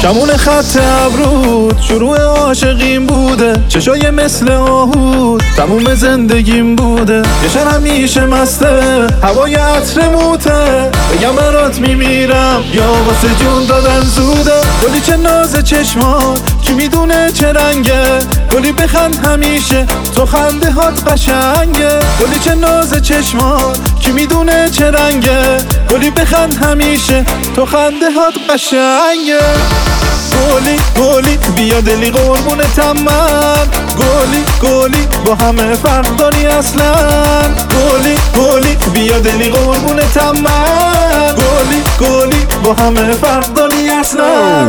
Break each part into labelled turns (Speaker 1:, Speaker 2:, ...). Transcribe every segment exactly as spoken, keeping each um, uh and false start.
Speaker 1: کمون خط ابرود شروع عاشقیم بوده، چشای مثل آهود تموم زندگیم بوده. یه شهر همیشه مسته، هوای عطر موته، بگم برات میمیرم یا واسه جون دادن زوده. گلی چه ناز چشمات، کی میدونه چه رنگه، گلی بخند همیشه تو خنده هات قشنگه. گلی چه ناز چشمات، کی میدونه چه رنگه، گلی بخند همیشه تو خنده هات قشنگه. گلی گلی بیا دلی قربونتم من، گلی گلی با همه فرق داری اصلا. گلی گلی بیا دلی قربونتم من، گلی گلی با همه فرق داری اصلا.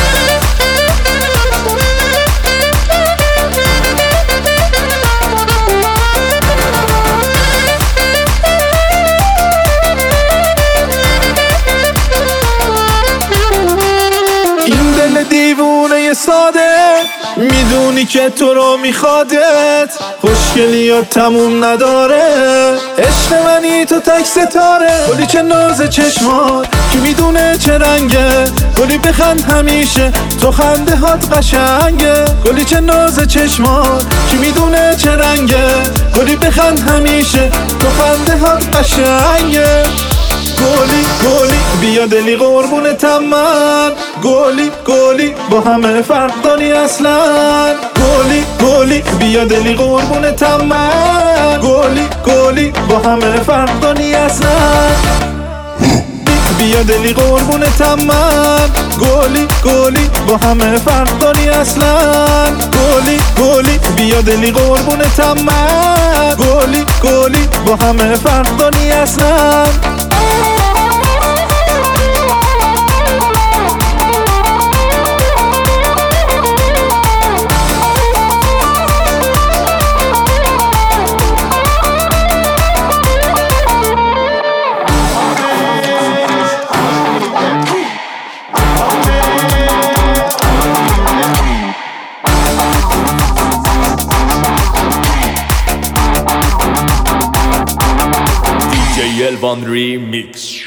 Speaker 1: دیوونه ساده میدونی که تو رو میخوادت، خوشگلیات تموم نداره، عشق منی تو تک ستاره. گلی چه ناز چشمات، کی میدونه چه رنگه، گلی بخند همیشه تو خنده هات قشنگه. گلی چه ناز چشمات، کی میدونه چه رنگه، گلی بخند همیشه تو خنده هات قشنگه. گلی گلی بیا دلی قربونتم من، گلی گلی با همه فرق داری اصلا. گلی گلی بیا دلی قربونتم من، گلی گلی با همه فرق داری اصلا. بیا دلی قربونتم من، گلی گلی با همه فرق داری اصلا. گلی گلی بیا دلی قربونتم من، گلی گلی با همه فرق داری اصلا.
Speaker 2: Elvan Remix.